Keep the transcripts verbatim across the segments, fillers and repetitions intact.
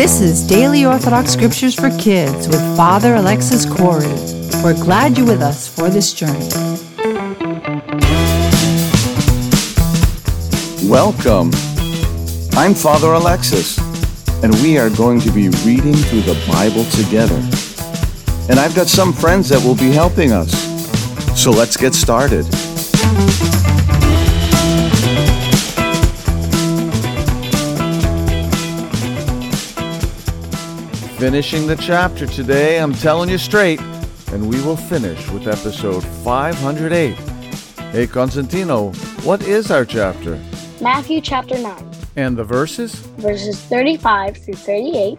This is Daily Orthodox Scriptures for Kids with Father Alexis Corey. We're glad you're with us for this journey. Welcome. I'm Father Alexis, and we are going to be reading through the Bible together. And I've got some friends that will be helping us. So let's get started. Finishing the chapter today, I'm telling you straight, and we will finish with episode five hundred eight. Hey, Constantino, what is our chapter? Matthew chapter nine. And the verses? Verses thirty-five through thirty-eight.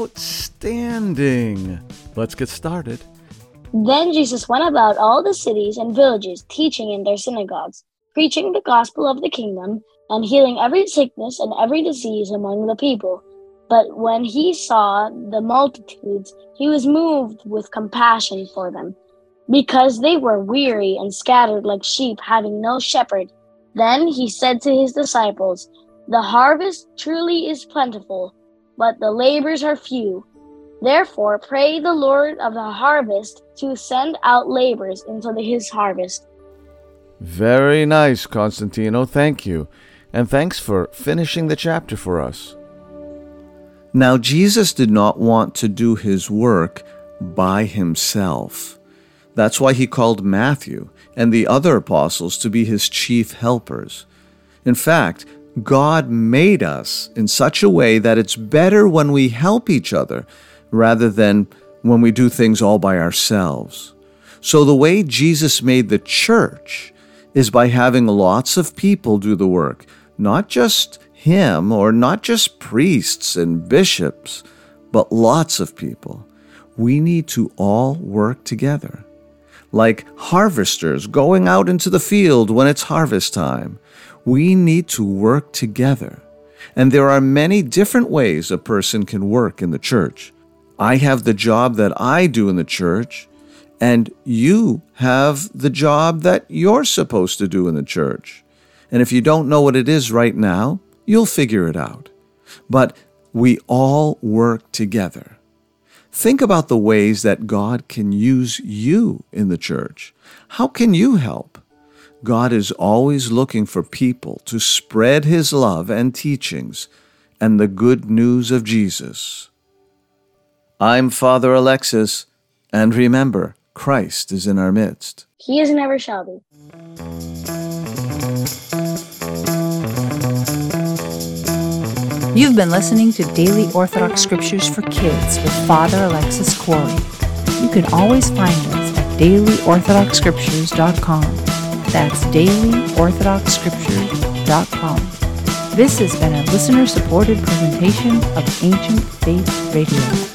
Outstanding. Let's get started. Then Jesus went about all the cities and villages, teaching in their synagogues, preaching the gospel of the kingdom, and healing every sickness and every disease among the people. But when he saw the multitudes, he was moved with compassion for them, because they were weary and scattered like sheep, having no shepherd. Then he said to his disciples, "The harvest truly is plentiful, but the laborers are few. Therefore pray the Lord of the harvest to send out laborers into his harvest." Very nice, Constantino. Thank you. And thanks for finishing the chapter for us. Now, Jesus did not want to do his work by himself. That's why he called Matthew and the other apostles to be his chief helpers. In fact, God made us in such a way that it's better when we help each other rather than when we do things all by ourselves. So the way Jesus made the church is by having lots of people do the work, not just him or not just priests and bishops, but lots of people. We need to all work together. Like harvesters going out into the field when it's harvest time. We need to work together. And there are many different ways a person can work in the church. I have the job that I do in the church, and you have the job that you're supposed to do in the church. And if you don't know what it is right now, you'll figure it out. But we all work together. Think about the ways that God can use you in the church. How can you help? God is always looking for people to spread his love and teachings and the good news of Jesus. I'm Father Alexis, and remember, Christ is in our midst. He is and ever shall be. You've been listening to Daily Orthodox Scriptures for Kids with Father Alexis Corey. You can always find us at daily orthodox scriptures dot com. That's daily orthodox scriptures dot com. This has been a listener-supported presentation of Ancient Faith Radio.